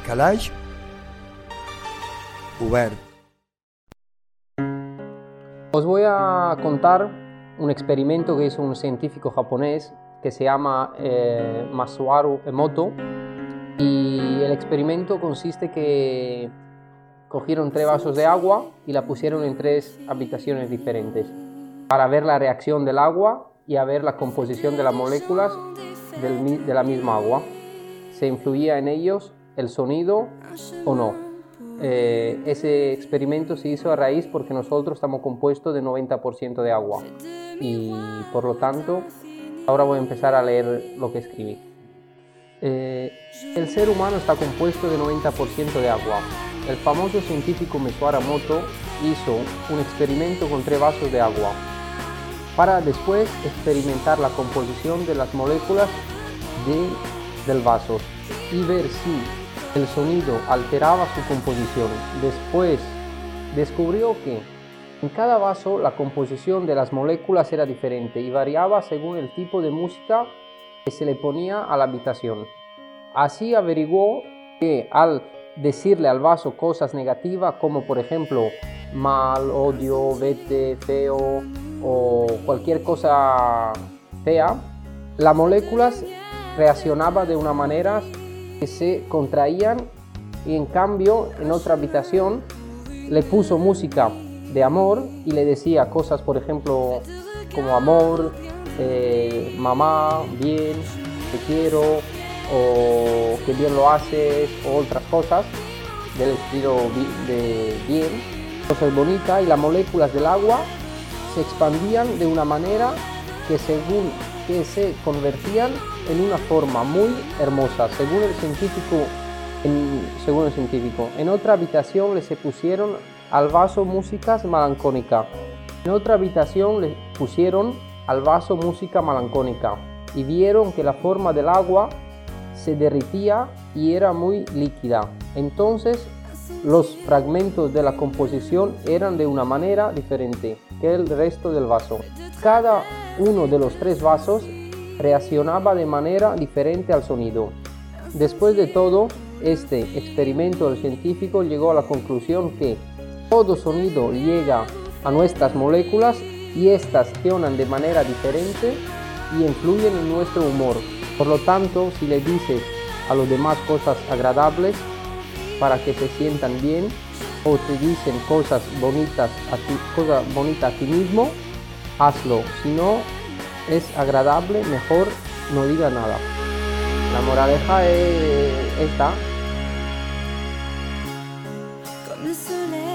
calaix obert. Os voy a contar un experimento que hizo un científico japonés que se llama Masaru Emoto, y el experimento consiste que cogieron 3 vasos de agua y la pusieron en 3 habitaciones diferentes para ver la reacción del agua y a ver la composición de las moléculas de la misma agua. ¿Se influía en ellos el sonido o no? Ese experimento se hizo a raíz porque nosotros estamos compuestos de 90% de agua y por lo tanto ahora voy a empezar a leer lo que escribí. El ser humano está compuesto de 90% de agua. El famoso científico Masaru Emoto hizo un experimento con 3 vasos de agua para después experimentar la composición de las moléculas del vaso y ver si el sonido alteraba su composición. Después descubrió que en cada vaso la composición de las moléculas era diferente y variaba según el tipo de música que se le ponía a la habitación. Así averiguó que al decirle al vaso cosas negativas como por ejemplo mal, odio, vete, feo o cualquier cosa fea, las moléculas reaccionaban de una manera que se contraían, y en cambio en otra habitación le puso música de amor y le decía cosas por ejemplo como amor, mamá, bien, te quiero, o que bien lo haces, o otras cosas del estilo de bien, cosas bonitas, y las moléculas del agua se expandían de una manera que se convertían en una forma muy hermosa, según el científico. En otra habitación le se pusieron al vaso músicas melancólicas. En otra habitación le pusieron al vaso música melancólica y vieron que la forma del agua se derritía y era muy líquida. Entonces los fragmentos de la composición eran de una manera diferente que el resto del vaso. Cada uno de los 3 vasos reaccionaba de manera diferente al sonido. Después de todo este experimento, el científico llegó a la conclusión que todo sonido llega a nuestras moléculas y estas reaccionan de manera diferente y influyen en nuestro humor. Por lo tanto, si le dices a los demás cosas agradables para que se sientan bien, o te dicen cosas bonitas a ti mismo, hazlo. Si no es agradable, mejor no diga nada. La moraleja es esta. Comme le soleil